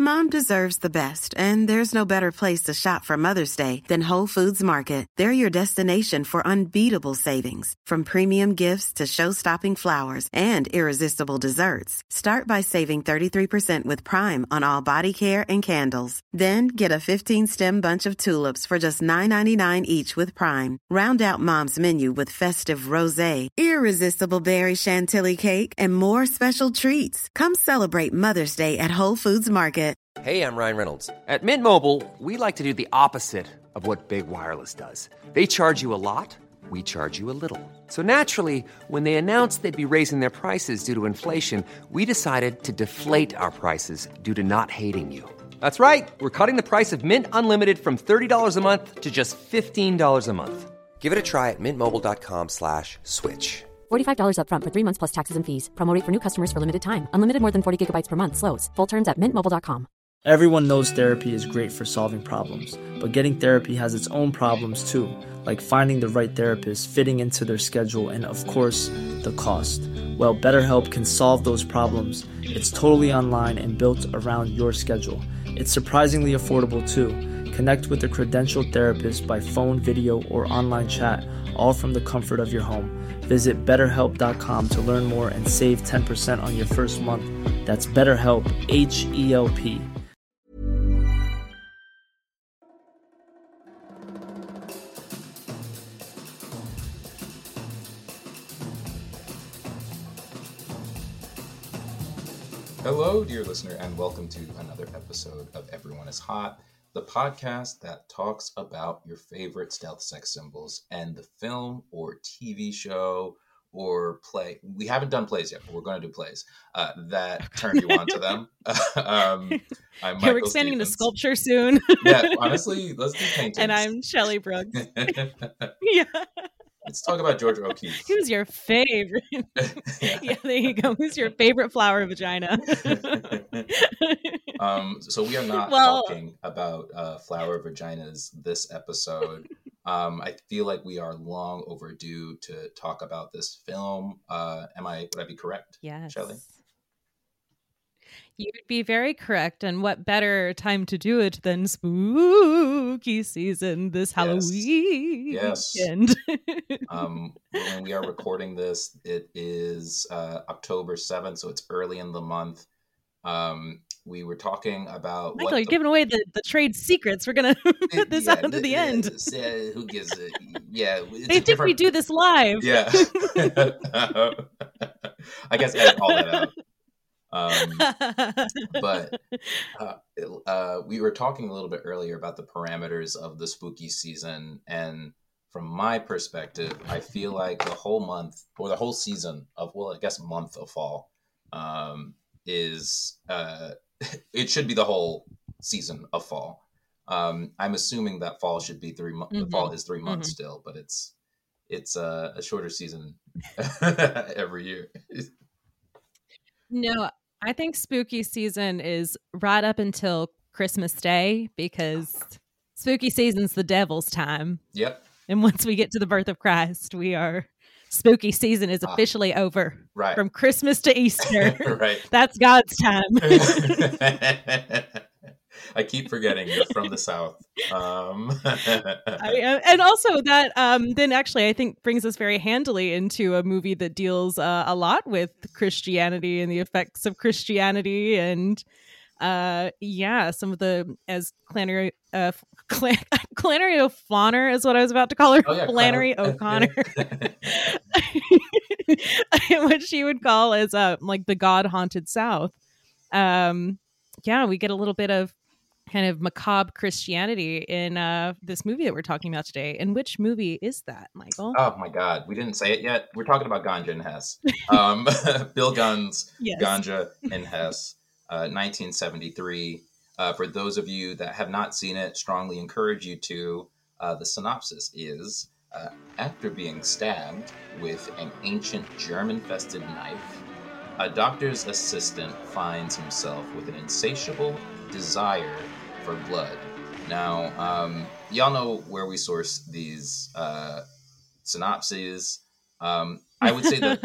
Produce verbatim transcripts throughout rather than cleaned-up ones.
Mom deserves the best, and there's no better place to shop for Mother's Day than Whole Foods Market. They're your destination for unbeatable savings, from premium gifts to show-stopping flowers and irresistible desserts. Start by saving thirty-three percent with Prime on all body care and candles. Then get a fifteen-stem bunch of tulips for just nine ninety-nine each with Prime. Round out Mom's menu with festive rosé, irresistible berry chantilly cake, and more special treats. Come celebrate Mother's Day at Whole Foods Market. Hey, I'm Ryan Reynolds. At Mint Mobile, we like to do the opposite of what Big Wireless does. They charge you a lot, we charge you a little. So naturally, when they announced they'd be raising their prices due to inflation, we decided to deflate our prices due to not hating you. That's right. We're cutting the price of Mint Unlimited from thirty dollars a month to just fifteen dollars a month. Give it a try at mintmobile.com slash switch. forty-five dollars up front for three months plus taxes and fees. Promo rate for new customers for limited time. Unlimited more than forty gigabytes per month. Slows full terms at mint mobile dot com. Everyone knows therapy is great for solving problems, but getting therapy has its own problems too, like finding the right therapist, fitting into their schedule, and of course, the cost. Well, BetterHelp can solve those problems. It's totally online and built around your schedule. It's surprisingly affordable too. Connect with a credentialed therapist by phone, video, or online chat, all from the comfort of your home. Visit better help dot com to learn more and save ten percent on your first month. That's BetterHelp, H E L P. Hello, dear listener, and welcome to another episode of Everyone is Hot, the podcast that talks about your favorite stealth sex symbols and the film or T V show or play. We haven't done plays yet, but we're going to do plays uh, that turn you on to them. um, I'm yeah, we're expanding Stevens. into sculpture soon. Yeah, honestly, let's do paintings. And I'm Shelley Brooks. Yeah. Let's talk about Georgia O'Keeffe. Who's your favorite? yeah. yeah, there you go. Who's your favorite flower vagina? um, so we are not well, talking about uh, flower vaginas this episode. Um, I feel like we are long overdue to talk about this film. Uh, am I? Would I be correct? Yes, Shelley? You'd be very correct. And what better time to do it than spooky season this Halloween yes. weekend? um, when we are recording this, it is uh, October seventh, so it's early in the month. Um, we were talking about Michael, what you're the... giving away the, the trade secrets. We're gonna put this yeah, out to the, the end. Uh, who gives it? Yeah, it's they think different... we do this live. Yeah, I guess edit all that out. Um, but uh, uh, we were talking a little bit earlier about the parameters of the spooky season, and from my perspective, I feel like the whole month or the whole season of, well, I guess month of fall, um, is uh, it should be the whole season of fall. Um, I'm assuming that fall should be three months. Mm-hmm. The fall is three months mm-hmm. still, but it's it's uh, a shorter season every year. No, I think spooky season is right up until Christmas Day, because spooky season's the devil's time. Yep. And once we get to the birth of Christ, we are spooky season is officially ah, over. Right. From Christmas to Easter. Right. That's God's time. I keep forgetting you're from the South. Um. I, and also that um, then actually I think brings us very handily into a movie that deals uh, a lot with Christianity and the effects of Christianity. And uh, yeah, some of the, as Flannery, uh, Clan- Flannery O'Connor is what I was about to call her. Oh, yeah, Flannery O'Connor. What she would call as uh, like the God-haunted South. Um, yeah, we get a little bit of kind of macabre Christianity in uh, this movie that we're talking about today. And which movie is that, Michael? Oh my God, we didn't say it yet. We're talking about Ganja and Hess. Um, Bill Gunn's yes. Ganja and Hess, uh, nineteen seventy-three. Uh, for those of you that have not seen it, strongly encourage you to. Uh, the synopsis is, uh, after being stabbed with an ancient germ-infested knife, a doctor's assistant finds himself with an insatiable desire for blood. Now, um, y'all know where we source these uh, synopses. Um, I would say that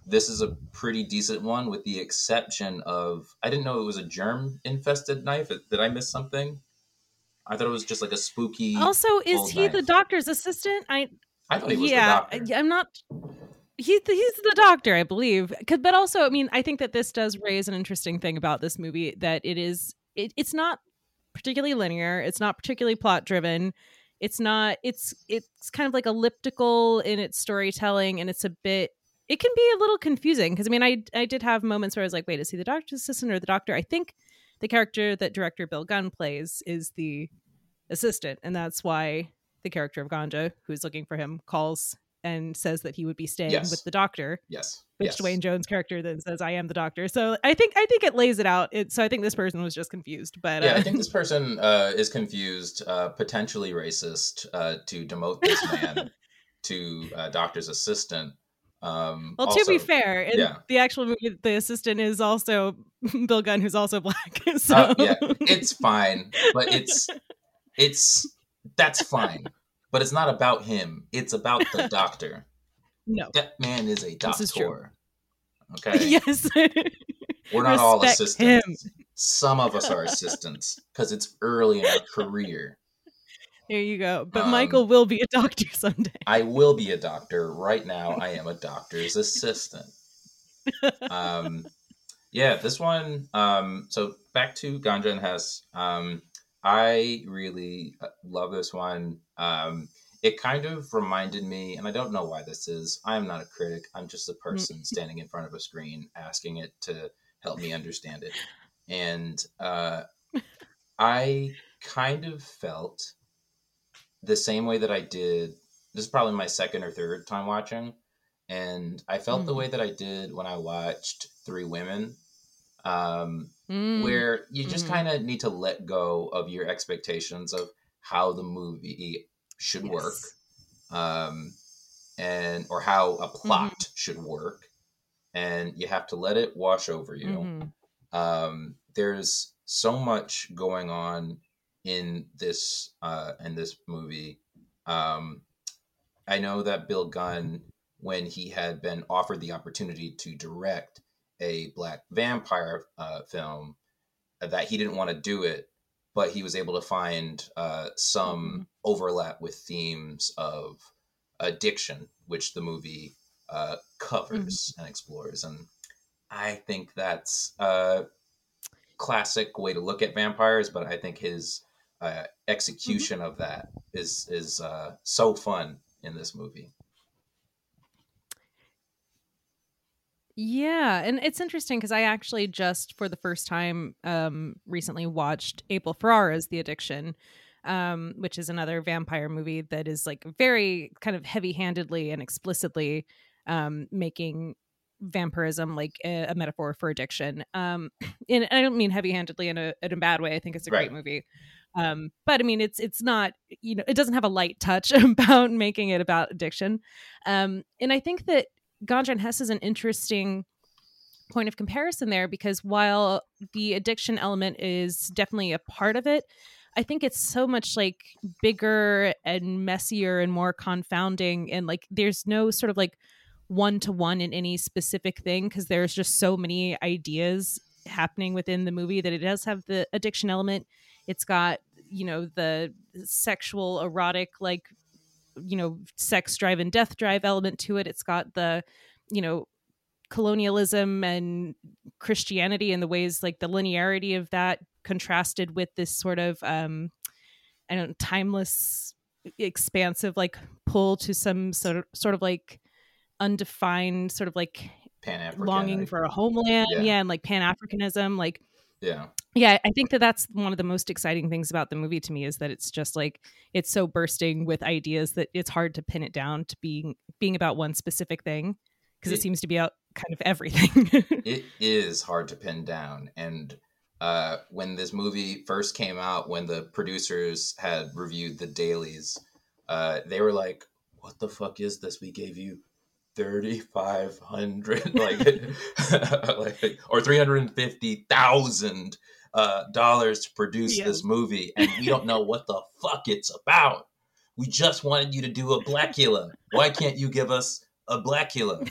this is a pretty decent one, with the exception of, I didn't know it was a germ-infested knife. Did I miss something? I thought it was just like a spooky. Also, is old he knife. the doctor's assistant? I I thought he was yeah, the doctor. I'm not. He's the, he's the doctor, I believe. 'Cause- But also, I mean, I think that this does raise an interesting thing about this movie, that it is it, it's not particularly linear. It's not particularly plot driven. It's not. It's it's kind of like elliptical in its storytelling, and it's a bit. It can be a little confusing because I mean, I I did have moments where I was like, wait, is he the doctor's assistant or the doctor? I think the character that director Bill Gunn plays is the assistant, and that's why the character of Ganja, who's looking for him, calls and says that he would be staying Yes. with the doctor. Yes. Which yes. Dwayne Jones' character then says, "I am the doctor." So I think I think it lays it out. It, so I think this person was just confused. But Yeah, uh, I think this person uh, is confused, uh, potentially racist, uh, to demote this man to uh, doctor's assistant. Um, well, also, to be fair, in yeah. the actual movie, the assistant is also Bill Gunn, who's also black. So Uh, yeah, it's fine, but it's it's that's fine, but it's not about him. It's about the doctor. no, That man is a This is true. doctor. Okay. yes, We're not all Respect assistants. Some of us are assistants because it's early in our career. There you go. But Um, Michael will be a doctor someday. I will be a doctor. Right now, I am a doctor's assistant. Um, yeah, this one. Um, so back to Ganja and Hess. Um, I really love this one. Um, it kind of reminded me, and I don't know why this is. I am not a critic. I'm just a person standing in front of a screen asking it to help me understand it. And uh, I kind of felt the same way that I did. This is probably my second or third time watching. And I felt Mm. the way that I did when I watched Three Women, um, Mm. where you just Mhm. kind of need to let go of your expectations of how the movie should work, Yes. um, and or how a plot should work, and you have to let it wash over you. Mhm. Um, there's so much going on in this uh, in this movie. Um, I know that Bill Gunn, when he had been offered the opportunity to direct a black vampire uh, film, uh, that he didn't want to do it, but he was able to find uh, some Mhm. overlap with themes of addiction, which the movie uh, covers and explores. And I think that's a classic way to look at vampires, but I think his uh, execution of that is is uh, so fun in this movie. Yeah, and it's interesting because I actually just for the first time um, recently watched Abel Ferrara's The Addiction, um, which is another vampire movie that is like very kind of heavy-handedly and explicitly um, making vampirism like a, a metaphor for addiction. Um, and I don't mean heavy-handedly in a in a bad way. I think it's a Right. great movie. Um, but I mean, it's it's not, you know, it doesn't have a light touch about making it about addiction. Um, and I think that Ganja and Hess is an interesting point of comparison there because while the addiction element is definitely a part of it, I think it's so much like bigger and messier and more confounding. And like, there's no sort of like one to one in any specific thing because there's just so many ideas happening within the movie that it does have the addiction element. It's got, you know, the sexual, erotic, like, you know, sex drive and death drive element to it. It's got the, you know, colonialism and Christianity and the ways like the linearity of that contrasted with this sort of, um, I don't know, timeless, expansive, like pull to some sort of, sort of like undefined, sort of like Pan-African longing for a homeland. Yeah. Yeah. And like Pan-Africanism, like, Yeah. yeah, I think that that's one of the most exciting things about the movie to me is that it's just like it's so bursting with ideas that it's hard to pin it down to being being about one specific thing because it, It- seems to be out kind of everything. It is hard to pin down. And uh, when this movie first came out, when the producers had reviewed the dailies, uh, they were like, what the fuck is this? We gave you thirty-five hundred like, like or three hundred fifty thousand uh, dollars to produce Yeah. this movie, and we don't know what the fuck it's about. We just wanted you to do a Blackula. Why can't you give us a Blackula.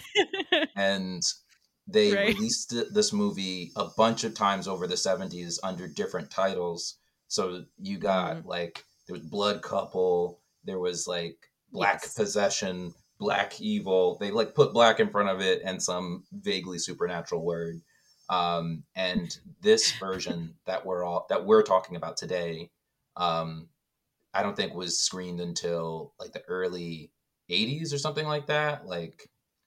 And they Right. released this movie a bunch of times over the seventies under different titles. So you got Mm. like, there was Blood Couple, there was like Black Yes. Possession, Black Evil. They like put black in front of it and some vaguely supernatural word. Um, and this version that we're all that we're talking about today, um, I don't think was screened until like the early eighties or something like that. Like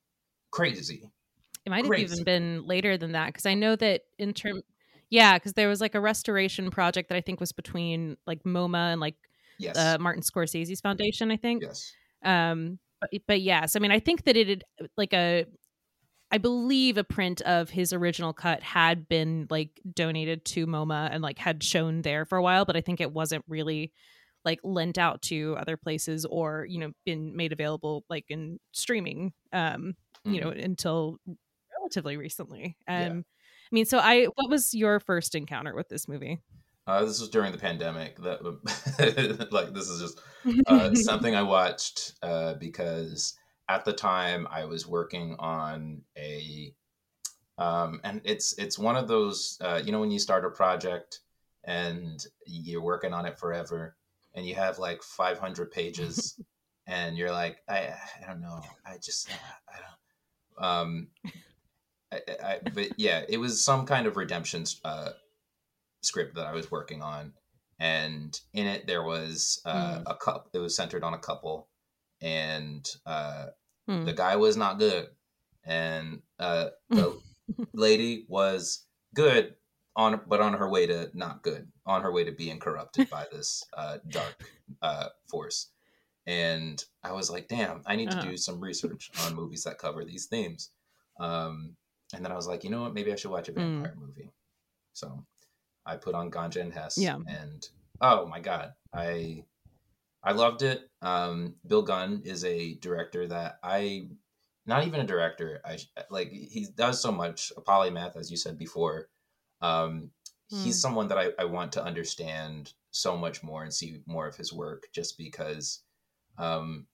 crazy. It might have Crazy. even been later than that, because I know that in term, yeah, because there was like a restoration project that I think was between like MoMA and like Yes. uh, Martin Scorsese's foundation, I think. Yes. Um, but, but yes, I mean, I think that it had like a, I believe a print of his original cut had been like donated to MoMA and like had shown there for a while, but I think it wasn't really like lent out to other places or, you know, been made available like in streaming, um, you know, Mhm. until relatively recently. Um, Yeah. I mean, so I, what was your first encounter with this movie? Uh, this was during the pandemic. That like this is just uh, something I watched uh, because at the time I was working on a, um, and it's it's one of those uh, you know when you start a project and you're working on it forever and you have like five hundred pages and you're like I I don't know I just I don't um I, I but yeah it was some kind of redemption uh, script that I was working on, and in it there was uh, Mm. a couple. It was centered on a couple, and uh, Hmm. the guy was not good, and uh, the lady was good on, but on her way to not good, on her way to being corrupted by this uh, dark uh, force. And I was like, damn, I need to Uh-huh. do some research on movies that cover these themes. Um, and then I was like, you know what? Maybe I should watch a Mm. vampire movie. So I put on Ganja and Hess, Yeah. and oh my god, I I loved it. Um, Bill Gunn is a director that I, not even a director. I like he does so much a polymath, as you said before. Um, he's Mm. someone that I, I want to understand so much more and see more of his work, just because um,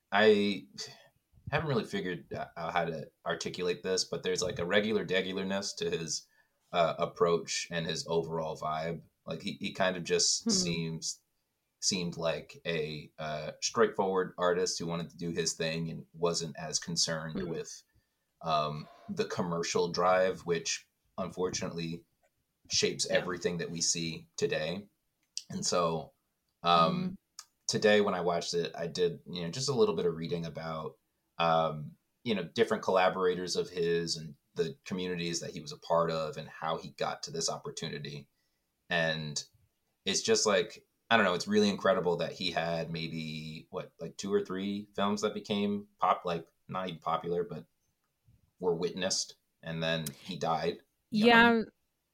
I haven't really figured out how to articulate this, but there's like a regular degularness to his uh, approach and his overall vibe. Like he, he kind of just Hmm. seems seemed like a uh, straightforward artist who wanted to do his thing and wasn't as concerned Hmm. with um, the commercial drive, which unfortunately shapes Yeah. everything that we see today. And so Mm. um, today when I watched it, I did, you know, just a little bit of reading about, um, you know, different collaborators of his and the communities that he was a part of and how he got to this opportunity. And it's just like, I don't know, it's really incredible that he had maybe what, like two or three films that became pop, like not even popular, but were witnessed. And then he died young. Yeah.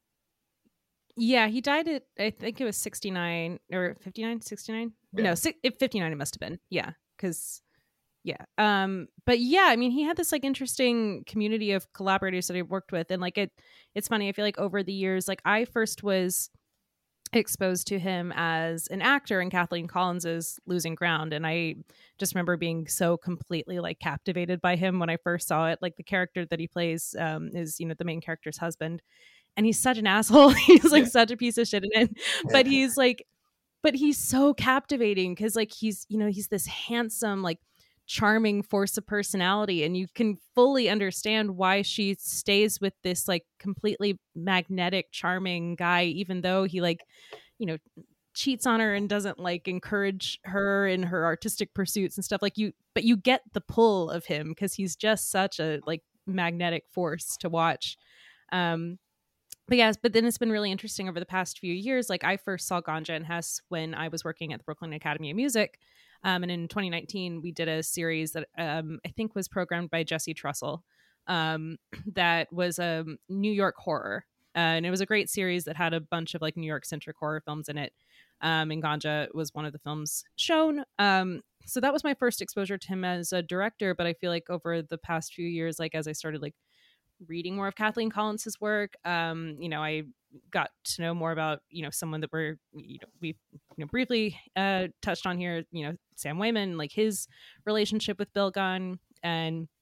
Yeah, he died at, I think it was sixty-nine or fifty-nine, sixty-nine. Yeah. No, si- if fifty-nine it must have been. Yeah, because yeah. Um, but yeah, I mean, he had this like interesting community of collaborators that he worked with, and like it, it's funny. I feel like over the years, like I first was exposed to him as an actor in Kathleen Collins's Losing Ground, and I just remember being so completely like captivated by him when I first saw it. Like the character that he plays um, is, you know, the main character's husband. And he's such an asshole. He's like Yeah. such a piece of shit in it. But he's like, but he's so captivating because like he's, you know, he's this handsome, like charming force of personality. And you can fully understand why she stays with this like completely magnetic, charming guy, even though he like, you know, cheats on her and doesn't like encourage her in her artistic pursuits and stuff like you, but you get the pull of him because he's just such a like magnetic force to watch. Um, But yes, but then it's been really interesting over the past few years. Like I first saw Ganja and Hess when I was working at the Brooklyn Academy of Music. Um, and in twenty nineteen, we did a series that um, I think was programmed by Jesse Trussell um, that was a New York horror. Uh, and it was a great series that had a bunch of like New York centric horror films in it. Um, and Ganja was one of the films shown. Um, so that was my first exposure to him as a director. But I feel like over the past few years, like as I started like reading more of Kathleen Collins's work, um, you know, I got to know more about, you know, someone that we're, you know, we you know, briefly uh, touched on here, you know, Sam Wayman, like his relationship with Bill Gunn. And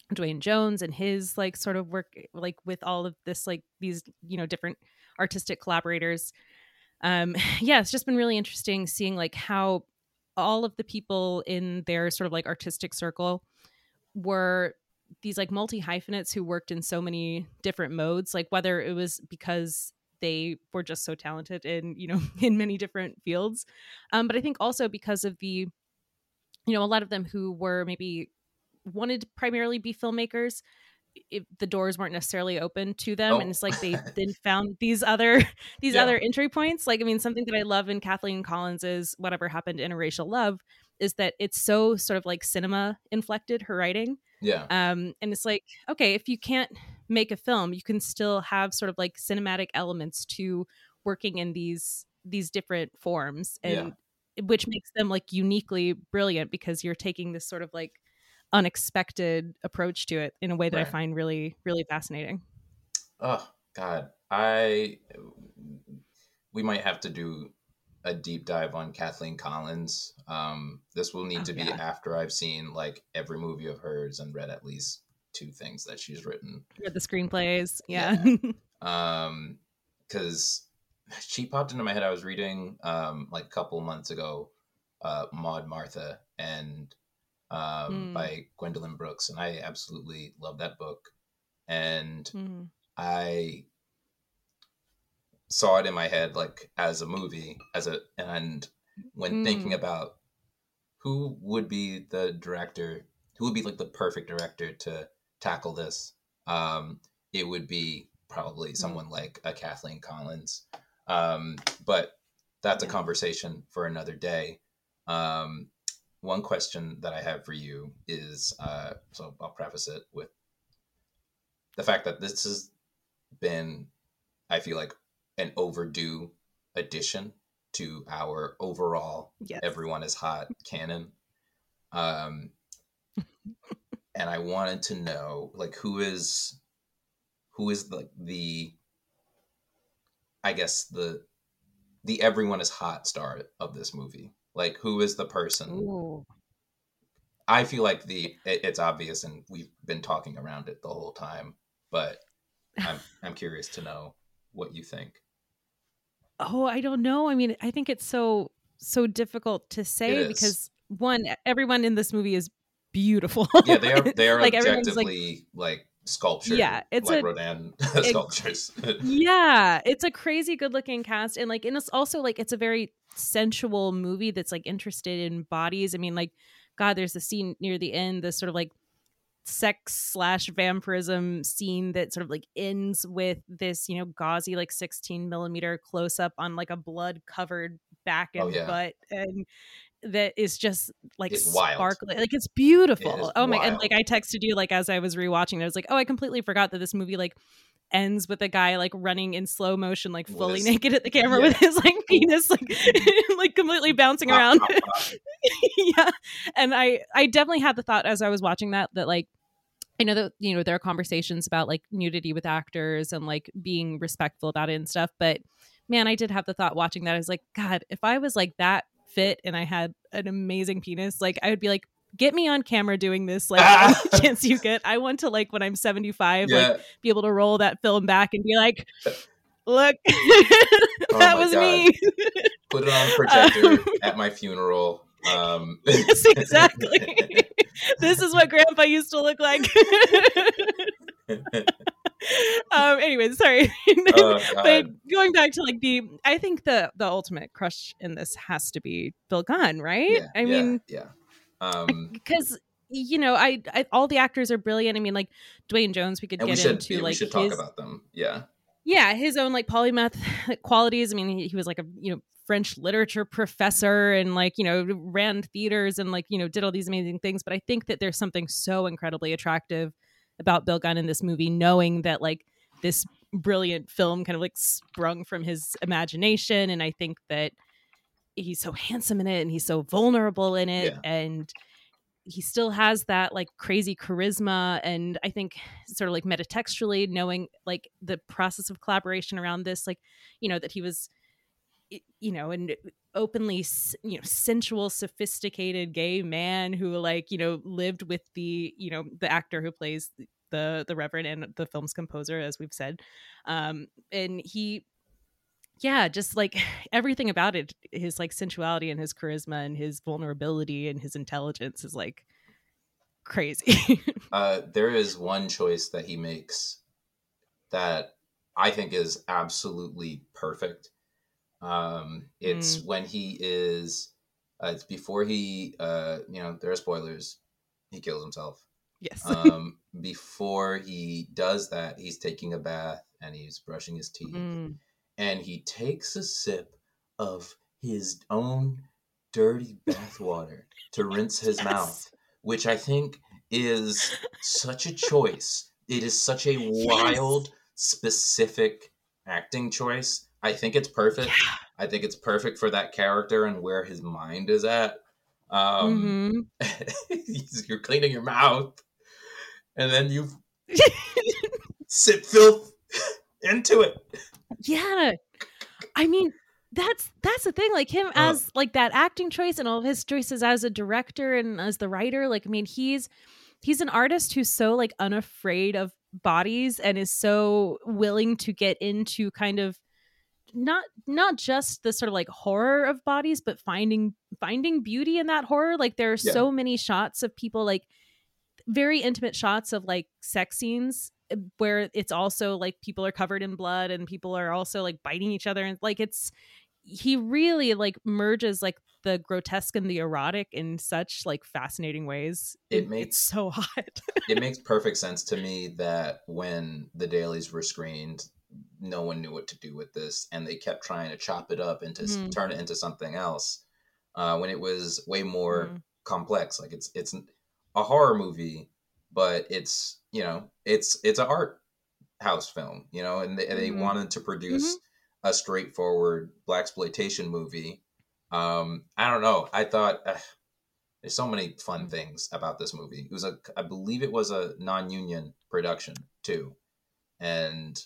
Dwayne Jones and his like sort of work, like with all of this, like these, you know, different artistic collaborators. Um, yeah, it's just been really interesting seeing like how all of the people in their sort of like artistic circle were these like multi hyphenates who worked in so many different modes, like whether it was because they were just so talented in, you know, in many different fields. Um, but I think also because of the, you know, a lot of them who were maybe wanted to primarily be filmmakers, if the doors weren't necessarily open to them. Oh. And it's like they then found these other these Yeah. other entry points. Like, I mean, something that I love in Kathleen Collins' Whatever Happened to Interracial Love is that it's so sort of like cinema inflected, her writing. Yeah. Um, and it's like, okay, if you can't make a film, you can still have sort of like cinematic elements to working in these these different forms, and Yeah. which makes them like uniquely brilliant because you're taking this sort of like unexpected approach to it in a way that Right. I find really, really fascinating. Oh God, I we might have to do a deep dive on Kathleen Collins. Um, this will need Oh, to be yeah. after I've seen like every movie of hers and read at least two things that she's written. Read the screenplays. Yeah. Um, because she popped into my head. I was reading um like a couple months ago, uh, Maud Martha and um Mm. by Gwendolyn Brooks, and I absolutely love that book. And Mm. I saw it in my head like as a movie, as a and when Mm. thinking about who would be the director, who would be like the perfect director to tackle this, um, it would be probably someone like a Kathleen Collins. Um, but that's a Yeah. conversation for another day. Um, one question that I have for you is, uh, so I'll preface it with the fact that this has been, I feel like, an overdue addition to our overall Yes. Everyone is Hot canon. Um, and I wanted to know, like, who is, who is like the, I guess the, the Everyone is Hot star of this movie. Like, who is the person? Ooh. I feel like the it, it's obvious, and we've been talking around it the whole time. But I'm I'm curious to know what you think. Oh, I don't know. I mean, I think it's so so difficult to It say is. because one, everyone in this movie is beautiful. Yeah, they are they are like everyone's like, objectively like, sculptured. Yeah, it's like a- Rodin sculptures. yeah, it's a crazy good looking cast, and like, and it's also like it's a very sensual movie that's like interested in bodies. I mean, like, God, there's a scene near the end, this sort of like sex slash vampirism scene that sort of like ends with this, you know, gauzy like sixteen millimeter close up on like a blood covered back and Oh, yeah. butt, and that is just like It's wild. sparkling, like it's beautiful. It is Oh my! And wild. like I texted you like as I was rewatching it, I was like, oh, I completely forgot that this movie like ends with a guy like running in slow motion, like With fully his- naked at the camera yeah. with his like penis like like completely bouncing Pop, around. pop, pop. Yeah, and I I definitely had the thought as I was watching that that like, I know that, you know, there are conversations about like nudity with actors and like being respectful about it and stuff, but man, I did have the thought watching that. I was like, God, if I was like that fit and I had an amazing penis, like I would be like, get me on camera doing this, like any chance you get. I want to, like, when I'm seventy-five, Yeah. like be able to roll that film back and be like, look, that Oh my was God. me. Put it on projector Um, at my funeral. Um, Yes, exactly. This is what Grandpa used to look like. um. Anyway, sorry. Oh, But God. going back to like the, I think the the ultimate crush in this has to be Bill Gunn, right? yeah, I yeah, mean, yeah. Um, because you know, I, I all the actors are brilliant. I mean, like Dwayne Jones, we could and we get should into yeah, like we should talk his, about them. Yeah, yeah, his own like polymath qualities. I mean, he, he was like a, you know, French literature professor and like, you know, ran theaters and like, you know, did all these amazing things. But I think that there's something so incredibly attractive about Bill Gunn in this movie, knowing that like this brilliant film kind of like sprung from his imagination. And I think that he's so handsome in it and he's so vulnerable in it. Yeah. And he still has that like crazy charisma. And I think sort of like metatextually knowing like the process of collaboration around this, like, you know, that he was you know, and openly, you know, sensual, sophisticated gay man who, like, you know, lived with the, you know, the actor who plays the the Reverend and the film's composer, as we've said. Um, and he, yeah, just like everything about it, his like sensuality and his charisma and his vulnerability and his intelligence is like crazy. uh, there is one choice that he makes that I think is absolutely perfect. Um, it's mm. when he is, uh, it's before he, uh, you know, there are spoilers, he kills himself. Yes. um, before he does that, he's taking a bath and he's brushing his teeth. Mm. And he takes a sip of his own dirty bathwater to rinse his yes. mouth, which I think is such a choice. It is such a wild, yes. specific acting choice. I think it's perfect. Yeah. I think it's perfect for that character and where his mind is at. Um, mm-hmm. You're cleaning your mouth, and then you sip filth into it. Yeah. I mean, that's that's the thing. Like him as uh, like that acting choice and all of his choices as a director and as the writer. Like, I mean, he's he's an artist who's so like unafraid of bodies and is so willing to get into kind of not not just the sort of like horror of bodies, but finding finding beauty in that horror. Like there are yeah. so many shots of people, like very intimate shots of like sex scenes where it's also like people are covered in blood and people are also like biting each other, and like it's he really like merges like the grotesque and the erotic in such like fascinating ways. It, it makes it's so hot. It makes perfect sense to me that when the dailies were screened, no one knew what to do with this, and they kept trying to chop it up into mm. turn it into something else. Uh, when it was way more mm. complex, like it's it's a horror movie, but it's you know it's it's an art house film, you know, and they, mm-hmm. they wanted to produce mm-hmm. a straightforward blaxploitation movie. Um, I don't know. I thought uh, there's so many fun mm-hmm. things about this movie. It was a, I believe it was a non-union production too, and.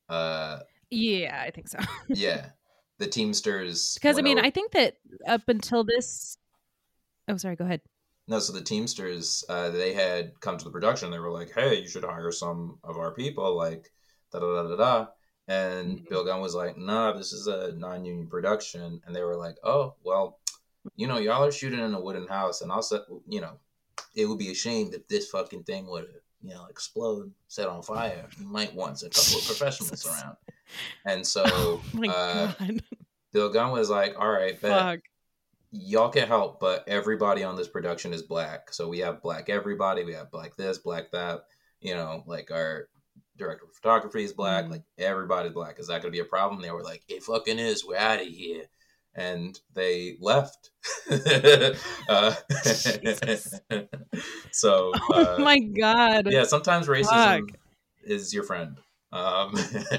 Uh, yeah, I think so. yeah, the Teamsters. Because I mean, over... I think that up until this, oh, sorry, go ahead. No, so the Teamsters, uh, they had come to the production. They were like, "Hey, you should hire some of our people." Like, da da da da da. And mm-hmm. Bill Gunn was like, "Nah, this is a non-union production." And they were like, "Oh, well, you know, y'all are shooting in a wooden house, and also, you know, it would be a shame if this fucking thing would." you know, explode, set on fire. You might want a couple of professionals around. And so oh uh, Bill Gunn was like, all right, bet. Y'all can help, but everybody on this production is black. So we have black everybody. We have black this, black that. You know, like our director of photography is black. Mm. Like everybody's black. Is that going to be a problem? They were like, it fucking is. We're out of here. And they left. uh, so, uh, oh my God. Yeah, sometimes racism Fuck. is your friend. Um,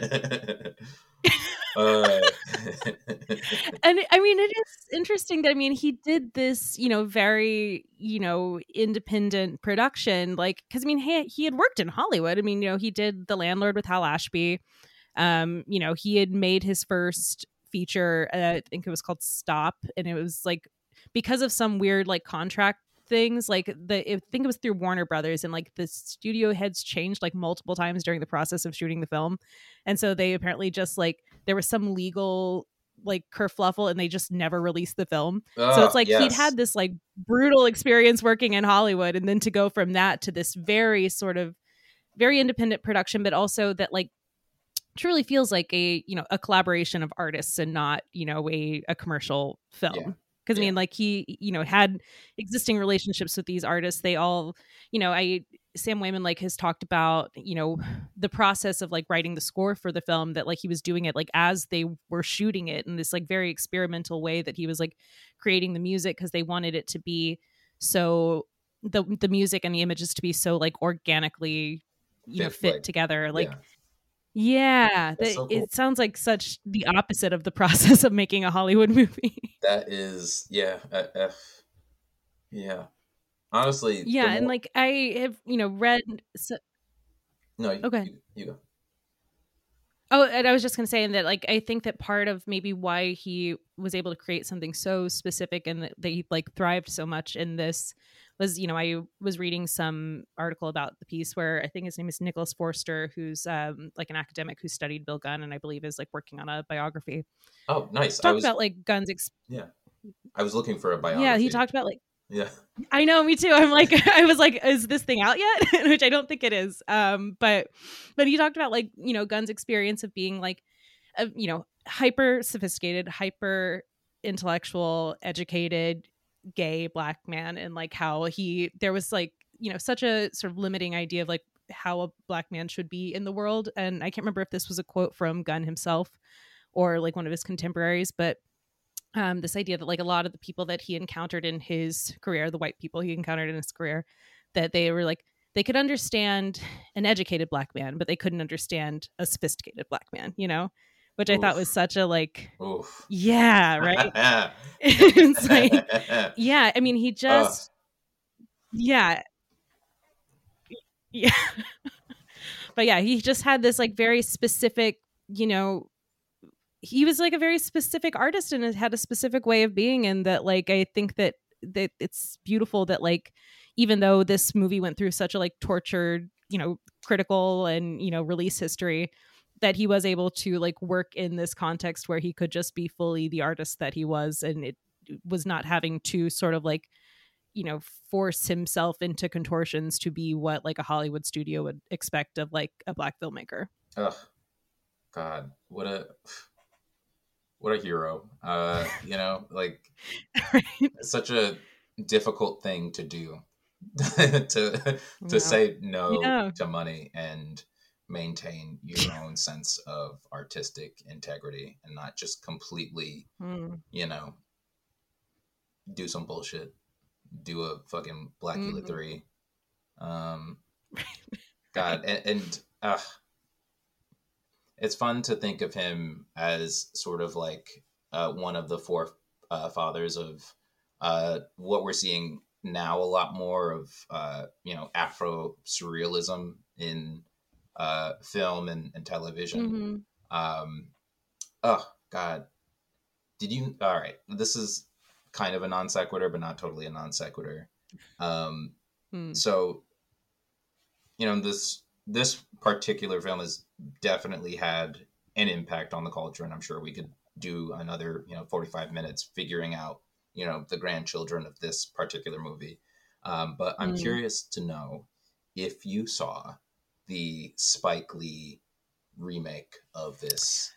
uh, and I mean, it is interesting that, I mean, he did this, you know, very, you know, independent production, like, because I mean, he, he had worked in Hollywood. I mean, you know, he did The Landlord with Hal Ashby. Um, you know, he had made his first feature, uh, I think it was called Stop, and it was like because of some weird like contract things, like the I think it was through Warner Brothers, and like the studio heads changed like multiple times during the process of shooting the film, and so they apparently just like there was some legal like kerfluffle and they just never released the film. Oh, so it's like yes. he'd had this like brutal experience working in Hollywood, and then to go from that to this very sort of very independent production, but also that like truly feels like a, you know, a collaboration of artists and not, you know, a, a commercial film. Because yeah. I mean, yeah. like he, you know, had existing relationships with these artists. They all, you know, I, Sam Wayman like has talked about, you know, the process of like writing the score for the film, that like he was doing it like as they were shooting it in this like very experimental way, that he was like creating the music because they wanted it to be so the, the music and the images to be so like organically, you fit, know, fit like, together. Like, yeah. Yeah, that, so cool. It sounds like such the opposite of the process of making a Hollywood movie. That is, yeah, uh, uh, yeah. Honestly, yeah, more... and like I have, you know, read. So... No, you, okay, you, you go. Oh, and I was just gonna say that, like, I think that part of maybe why he was able to create something so specific and that, that he like thrived so much in this was, you know, I was reading some article about the piece where I think his name is Nicholas Forster, who's um, like an academic who studied Bill Gunn, and I believe is like working on a biography. Oh, nice. I Talked was about like Gunn's. Ex- yeah, I was looking for a biography. yeah, he talked about like. Yeah, I know, me too. I'm like, I was like, is this thing out yet? Which I don't think it is. Um, but, but he talked about like, you know, Gunn's experience of being like, a, you know, hyper sophisticated, hyper intellectual, educated, gay black man, and like how he, there was like, you know, such a sort of limiting idea of like how a black man should be in the world. And I can't remember if this was a quote from Gunn himself or like one of his contemporaries, but Um, this idea that like a lot of the people that he encountered in his career, the white people he encountered in his career, that they were like, they could understand an educated black man, but they couldn't understand a sophisticated black man, you know, which I Oof. thought was such a like, Oof. yeah, right. It's like, yeah, I mean, he just, uh. yeah, yeah, but yeah, he just had this like very specific, you know, he was like a very specific artist and it had a specific way of being. And that, like, I think that, that it's beautiful that, like, even though this movie went through such a like tortured, you know, critical and, you know, release history, that he was able to like work in this context where he could just be fully the artist that he was. And it was not having to sort of like, you know, force himself into contortions to be what like a Hollywood studio would expect of like a black filmmaker. Oh, God, what a... What a hero. Uh, you know, like right. It's such a difficult thing to do to to yeah. say no yeah. to money and maintain your own sense of artistic integrity and not just completely, mm. you know, do some bullshit, do a fucking Blackula mm. three. Um, God, and, and uh, it's fun to think of him as sort of like uh, one of the four uh, fathers of uh, what we're seeing now a lot more of, uh, you know, Afro surrealism in uh, film and, and television. Mm-hmm. Um, oh, God. Did you? All right. This is kind of a non sequitur, but not totally a non sequitur. Um, hmm. So, you know, this... This particular film has definitely had an impact on the culture, and I'm sure we could do another, you know, forty-five minutes figuring out, you know, the grandchildren of this particular movie. Um, but I'm mm. curious to know if you saw the Spike Lee remake of this.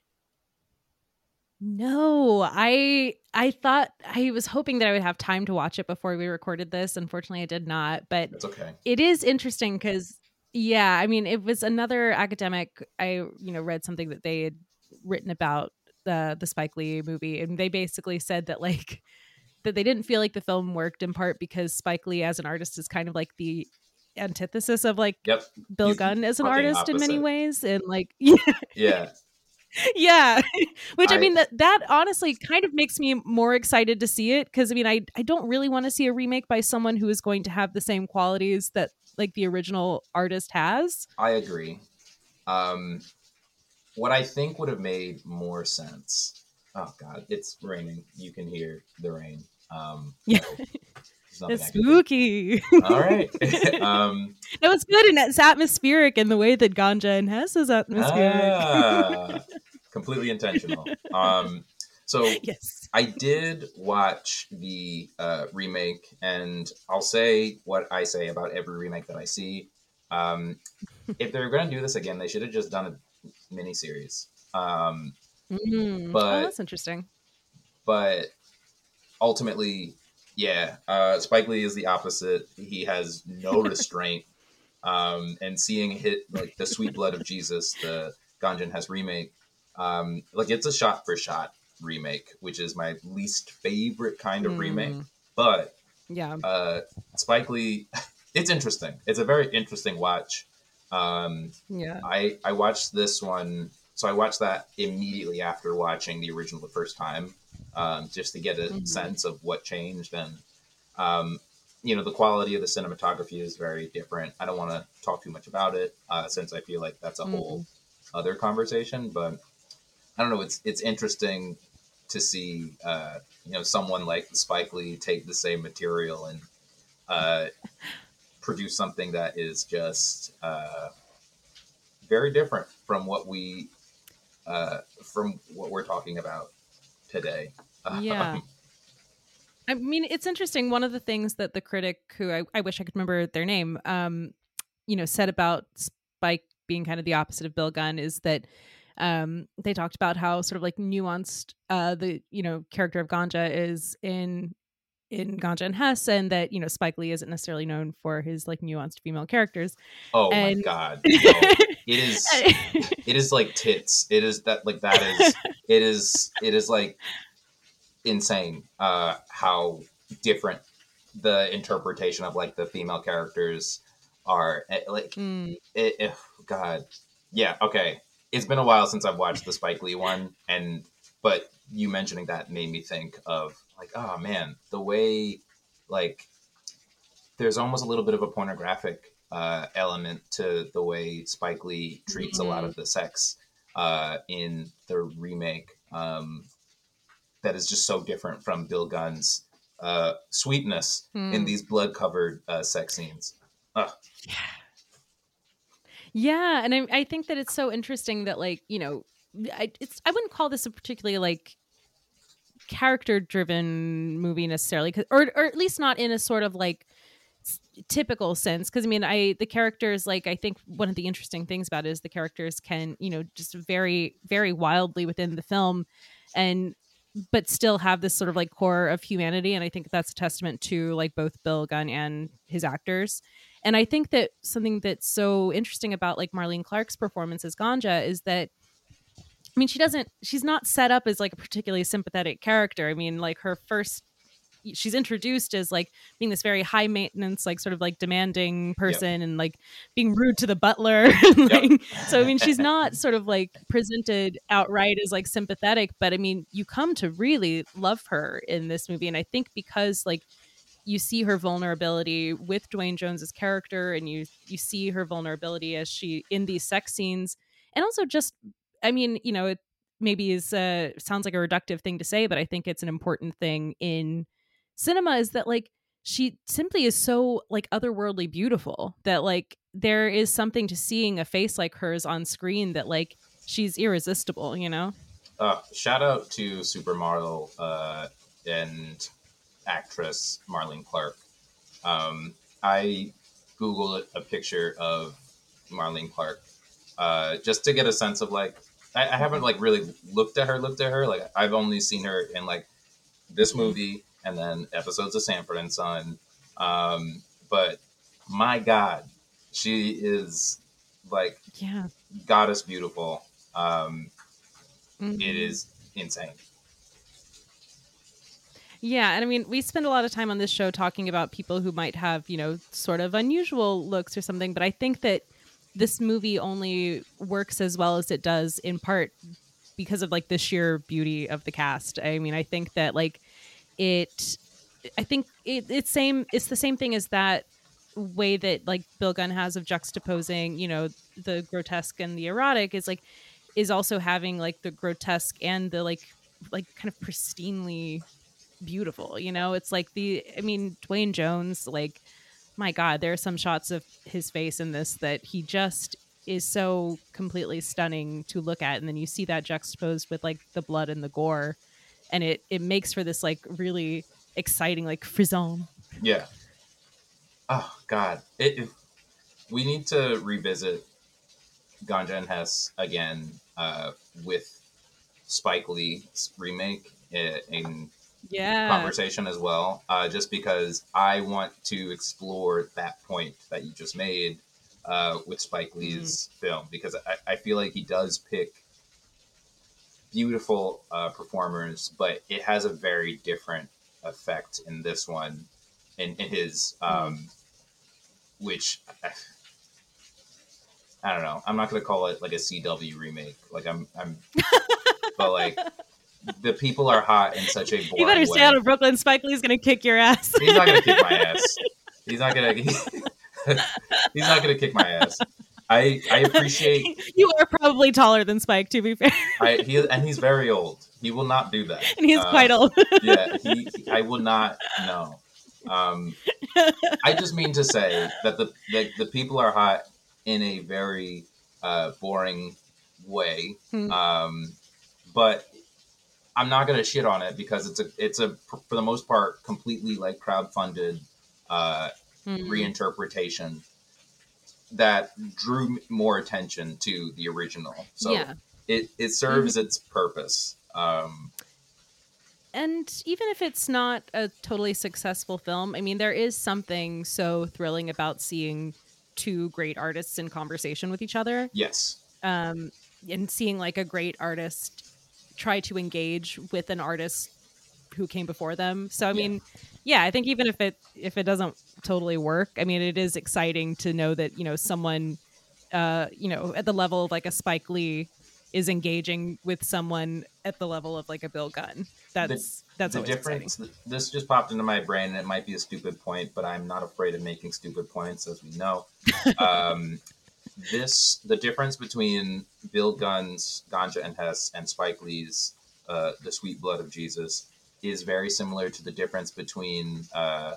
No, I I thought I was hoping that I would have time to watch it before we recorded this. Unfortunately, I did not. But it's okay. It is interesting because. Yeah, I mean, it was another academic. I, you know, read something that they had written about the the Spike Lee movie, and they basically said that like that they didn't feel like the film worked in part because Spike Lee as an artist is kind of like the antithesis of like yep. Bill He's Gunn as an artist opposite. In many ways, and like yeah, yeah. Yeah, which I, I mean that that honestly kind of makes me more excited to see it because I mean I I don't really want to see a remake by someone who is going to have the same qualities that like the original artist has. I agree. Um, what I think would have made more sense. Oh God, it's raining. You can hear the rain. Um, yeah. So it's spooky. All right. um, no, it's good and it's atmospheric in the way that ganja enhances atmospheric. Ah, completely intentional. Um, so yes. I did watch the uh, remake, and I'll say what I say about every remake that I see. Um, if they're going to do this again, they should have just done a miniseries. Um, mm. But oh, that's interesting. But ultimately, yeah, uh, Spike Lee is the opposite. He has no restraint. Um, and seeing hit like the Sweet Blood of Jesus, the Ganja Has remake, um, like it's a shot for shot remake, which is my least favorite kind of mm. remake. But yeah, uh, Spike Lee, it's interesting. It's a very interesting watch. Um, yeah, I I watched this one, so I watched that immediately after watching the original the first time, um, just to get a mm-hmm. sense of what changed. And um, you know, the quality of the cinematography is very different. I don't want to talk too much about it, uh, since I feel like that's a mm-hmm. whole other conversation, but I don't know. It's it's interesting to see, uh, you know, someone like Spike Lee take the same material and uh, produce something that is just uh, very different from what we uh, from what we're talking about today. Yeah. Um, I mean, it's interesting. One of the things that the critic, who I, I wish I could remember their name, um, you know, said about Spike being kind of the opposite of Bill Gunn is that um, they talked about how sort of like nuanced uh, the, you know, character of Ganja is in in Ganja and Hess, and that, you know, Spike Lee isn't necessarily known for his like nuanced female characters. Oh and... my God. No. It is, it is like tits. It is that like, that is, it is, it is like insane uh, how different the interpretation of like the female characters are. Like, mm. it, it, God. Yeah. Okay. It's been a while since I've watched the Spike Lee one. And, but you mentioning that made me think of like, oh man, the way like there's almost a little bit of a pornographic uh, element to the way Spike Lee treats mm-hmm. a lot of the sex uh, in the remake. Um, that is just so different from Bill Gunn's uh, sweetness mm. in these blood-covered uh, sex scenes. Ugh. Yeah. Yeah, and I, I think that it's so interesting that, like, you know, I, it's I wouldn't call this a particularly, like, character-driven movie necessarily, 'cause, or or at least not in a sort of, like, typical sense. Because, I mean, I the characters, like, I think one of the interesting things about it is the characters can, you know, just very, very wildly within the film, and but still have this sort of, like, core of humanity. And I think that's a testament to, like, both Bill Gunn and his actors. And I think that something that's so interesting about like Marlene Clark's performance as Ganja is that, I mean, she doesn't, she's not set up as like a particularly sympathetic character. I mean, like her first, she's introduced as like being this very high maintenance, like sort of like demanding person yep. and like being rude to the butler. like, yep. So, I mean, she's not sort of like presented outright as like sympathetic, but I mean, you come to really love her in this movie. And I think because like, you see her vulnerability with Dwayne Jones's character, and you you see her vulnerability as she in these sex scenes, and also just, I mean, you know, it maybe is uh, sounds like a reductive thing to say, but I think it's an important thing in cinema is that like she simply is so like otherworldly beautiful that like there is something to seeing a face like hers on screen that like she's irresistible, you know. Uh, shout out to Supermodel uh, and actress Marlene Clark. Um, I Googled a picture of Marlene Clark uh, just to get a sense of like, I, I haven't like really looked at her, looked at her. Like I've only seen her in like this movie and then episodes of Sanford and Son. Um, but my God, she is like yeah. goddess beautiful. Um, mm-hmm. It is insane. Yeah, and I mean, we spend a lot of time on this show talking about people who might have, you know, sort of unusual looks or something, but I think that this movie only works as well as it does in part because of like the sheer beauty of the cast. I mean, I think that like it, I think it, it's same, it's the same thing as that way that like Bill Gunn has of juxtaposing, you know, the grotesque and the erotic is like, is also having like the grotesque and the like, like kind of pristinely beautiful, you know. It's like the I mean Dwayne Jones, like my God, there are some shots of his face in this that he just is so completely stunning to look at, and then you see that juxtaposed with like the blood and the gore, and it it makes for this like really exciting like frisson. Yeah. Oh God, it, it we need to revisit Ganja and Hess again uh, with Spike Lee's remake in, in yeah. conversation as well, uh, just because I want to explore that point that you just made uh, with Spike Lee's mm. film, because I, I feel like he does pick beautiful uh, performers, but it has a very different effect in this one, in, in his, um, mm. which I, I don't know. I'm not going to call it like a C W remake. Like I'm, I'm, but like. The people are hot in such a boring way. You better stay out of Brooklyn. Spike Lee's gonna kick your ass. He's not gonna kick my ass. He's not gonna. He, he's not gonna kick my ass. I I appreciate you are probably taller than Spike, to be fair. I he and he's very old. He will not do that. And he's uh, quite old. yeah, he, he I will not no. Um I just mean to say that the the, the people are hot in a very uh, boring way. Hmm. Um but I'm not gonna shit on it because it's a it's a for the most part completely like crowdfunded uh Mm-hmm. reinterpretation that drew more attention to the original. So yeah. it, it serves Mm-hmm. its purpose. Um, and even if it's not a totally successful film, I mean, there is something so thrilling about seeing two great artists in conversation with each other. yes. Um, and seeing like a great artist try to engage with an artist who came before them. So, I Yeah. mean, yeah, I think even if it if it doesn't totally work, I mean, it is exciting to know that, you know, someone, uh, you know, at the level of like a Spike Lee is engaging with someone at the level of like a Bill Gunn. That's The, that's the always difference. exciting. This just popped into my brain, and it might be a stupid point, but I'm not afraid of making stupid points, as we know. um, this the difference between Bill Gunn's Ganja and Hess and Spike Lee's uh, The Sweet Blood of Jesus is very similar to the difference between. Uh,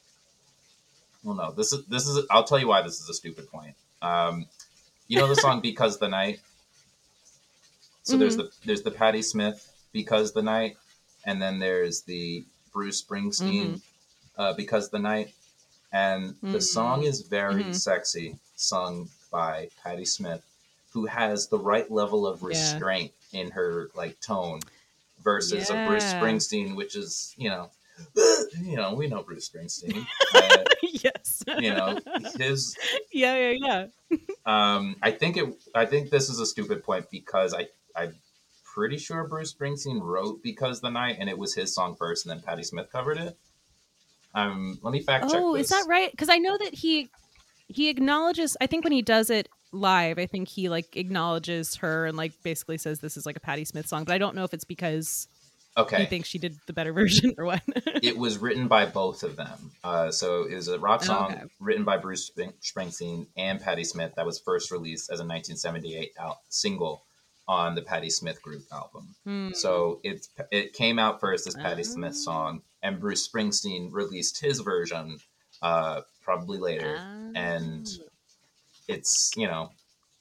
well, no, this is this is. I'll tell you why this is a stupid point. Um, you know the song "Because the Night." So mm-hmm. there's the there's the Patti Smith "Because the Night," and then there's the Bruce Springsteen mm-hmm. uh, "Because the Night," and mm-hmm. the song is very mm-hmm. sexy, sung by Patti Smith, who has the right level of restraint yeah. in her like tone, versus yeah. a Bruce Springsteen, which is you know, you know we know Bruce Springsteen, uh, yes, you know his yeah yeah yeah. um, I think it. I think this is a stupid point because I I'm pretty sure Bruce Springsteen wrote "Because the Night" and it was his song first, and then Patti Smith covered it. Um, let me fact check. Oh, this. Is that right? Because I know that he he acknowledges. I think when he does it live, I think he like acknowledges her and like basically says this is like a Patti Smith song. But I don't know if it's because okay he thinks she did the better version or what. It was written by both of them. Uh, so it was a rock song okay. written by Bruce Springsteen and Patti Smith that was first released as a nineteen seventy-eight out single on the Patti Smith Group album. Hmm. So it it came out first as Patti oh. Smith's song, and Bruce Springsteen released his version uh, probably later. Oh. And it's, you know,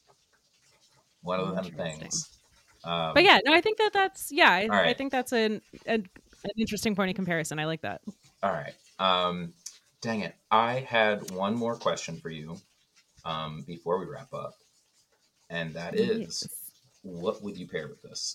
one of them things. Um, but yeah, no, I think that that's, yeah, I, right. I think that's an, an, an interesting point of comparison. I like that. All right. Um, dang it. I had one more question for you um, before we wrap up. And that is, yes. What would you pair with this?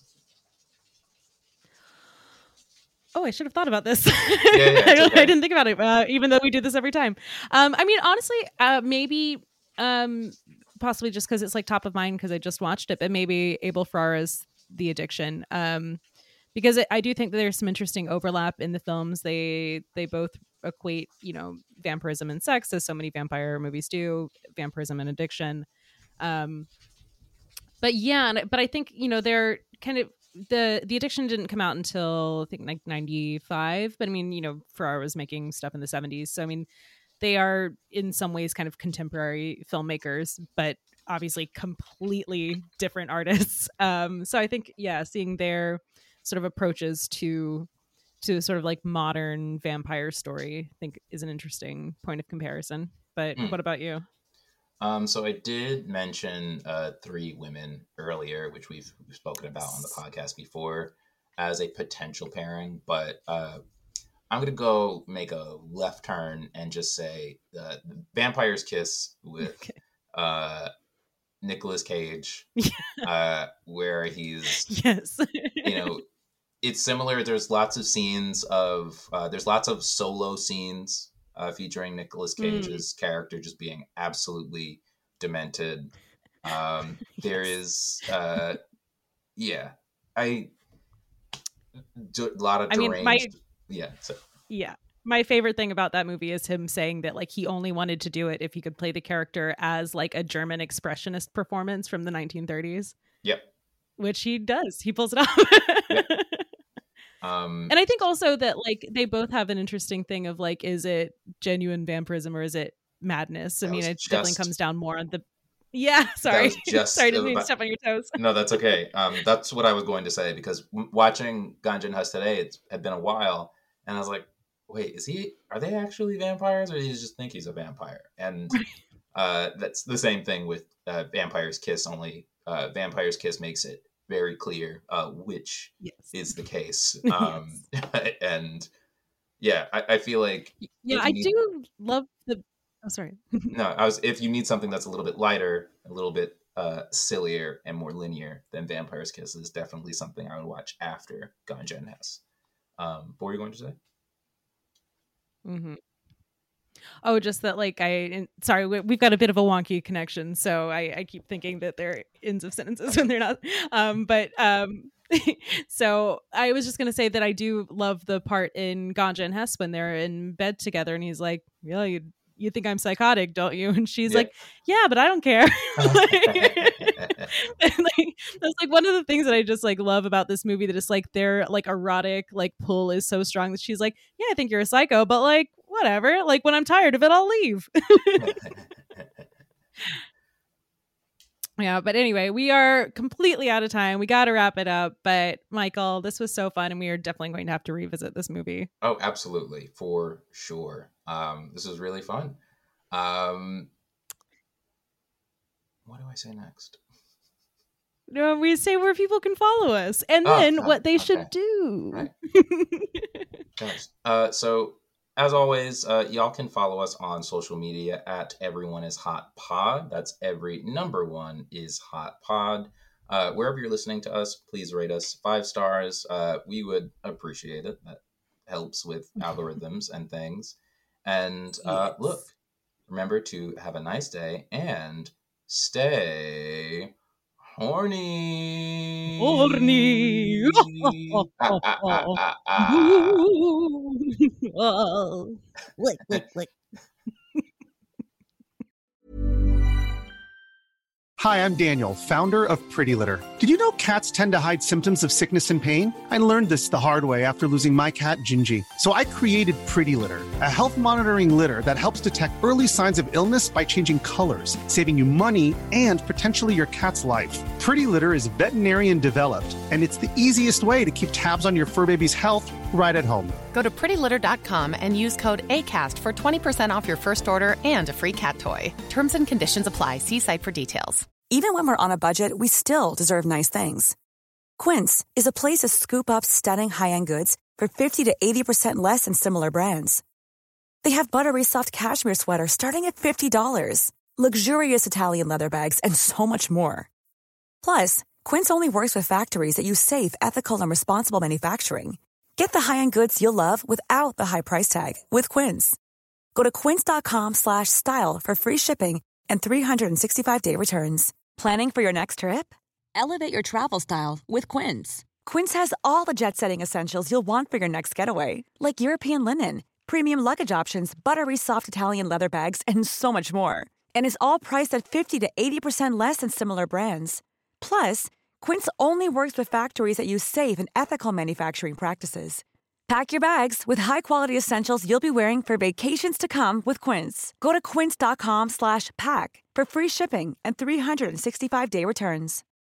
Oh, I should have thought about this. Yeah, yeah, I, okay. I didn't think about it, uh, even though we do this every time. Um, I mean, honestly, uh, maybe um, possibly just because it's like top of mind because I just watched it, but maybe Abel Ferrara's The Addiction. Um, because it, I do think that there's some interesting overlap in the films. They they both equate, you know, vampirism and sex, as so many vampire movies do, vampirism and addiction. Um, but yeah, but I think, you know, they're kind of, the the Addiction didn't come out until I think like ninety-five, but I mean, you know, Ferrara was making stuff in the seventies, so I mean, they are in some ways kind of contemporary filmmakers, but obviously completely different artists. Um, so I think, yeah, seeing their sort of approaches to to sort of like modern vampire story, I think is an interesting point of comparison. But mm. what about you? Um, so I did mention uh, Three Women earlier, which we've, we've spoken about on the podcast before as a potential pairing, but uh, I'm going to go make a left turn and just say uh, the Vampire's Kiss with okay. uh, Nicolas Cage, uh, where he's, yes, you know, it's similar. There's lots of scenes of, uh, there's lots of solo scenes Uh, featuring Nicolas Cage's mm. character just being absolutely demented. Um, yes. There is, uh, yeah, I do, a lot of I deranged. mean, my, yeah, so. yeah. My favorite thing about that movie is him saying that like he only wanted to do it if he could play the character as like a German expressionist performance from the nineteen thirties. Yep. Which he does. He pulls it off. Yep. Um, and I think also that like they both have an interesting thing of like, is it genuine vampirism or is it madness? I mean, it just, definitely comes down more on the Yeah, sorry. just sorry, didn't mean to about, step on your toes. No, that's okay. Um, that's what I was going to say, because w- watching Ganjin Husk today, it had been a while, and I was like, wait, is he, are they actually vampires, or does he just think he's a vampire? And uh, that's the same thing with uh, Vampire's Kiss, only uh, Vampire's Kiss makes it very clear uh, which yes. is the case. Um, yes. And yeah, I, I feel like... Yeah, I need... do love the... Oh, sorry. no, I was. If you need something that's a little bit lighter, a little bit uh, sillier, and more linear, then Vampire's Kiss is definitely something I would watch after Ganjin Husk. Um, what were you going to say? Mm-hmm. Oh, just that, like, I, sorry, we, we've got a bit of a wonky connection, so I, I keep thinking that they're ends of sentences when they're not. Um, but, um, so I was just going to say that I do love the part in Ganjin Husk when they're in bed together, and he's like, yeah, you you think I'm psychotic, don't you? And she's yeah. like, yeah, but I don't care. like, and like, that's like one of the things that I just like love about this movie, that it's like their like erotic like pull is so strong that she's like, yeah, I think you're a psycho, but like whatever, like when I'm tired of it, I'll leave. Yeah, but anyway, we are completely out of time. We got to wrap it up. But Michael, this was so fun, and we are definitely going to have to revisit this movie. Oh, absolutely, for sure. Um, this is really fun. Um, what do I say next? No, we say where people can follow us, and oh, then oh, what they okay. should do. Right. Yes. Uh, so. As always, uh, y'all can follow us on social media at Everyone Is Hot Pod. That's every number one is Hot Pod. Uh, wherever you're listening to us, please rate us five stars. Uh, we would appreciate it. That helps with algorithms and things. And uh, yes. Look, remember to have a nice day and stay horny. Horny. ah, ah, ah, ah, ah. Oh, lick, lick, lick. Hi, I'm Daniel, founder of Pretty Litter. Did you know cats tend to hide symptoms of sickness and pain? I learned this the hard way after losing my cat, Gingy. So I created Pretty Litter, a health monitoring litter that helps detect early signs of illness by changing colors, saving you money and potentially your cat's life. Pretty Litter is veterinarian developed, and it's the easiest way to keep tabs on your fur baby's health right at home. Go to pretty litter dot com and use code ACAST for twenty percent off your first order and a free cat toy. Terms and conditions apply. See site for details. Even when we're on a budget, we still deserve nice things. Quince is a place to scoop up stunning high-end goods for fifty to eighty percent less than similar brands. They have buttery soft cashmere sweaters starting at fifty dollars, luxurious Italian leather bags, and so much more. Plus, Quince only works with factories that use safe, ethical, and responsible manufacturing. Get the high-end goods you'll love without the high price tag with Quince. Go to quince dot com slash style for free shipping and three sixty-five day returns. Planning for your next trip? Elevate your travel style with Quince. Quince has all the jet-setting essentials you'll want for your next getaway, like European linen, premium luggage options, buttery soft Italian leather bags, and so much more. And is all priced at fifty to eighty percent less than similar brands. Plus, Quince only works with factories that use safe and ethical manufacturing practices. Pack your bags with high-quality essentials you'll be wearing for vacations to come with Quince. Go to quince dot com slash pack for free shipping and three sixty-five day returns.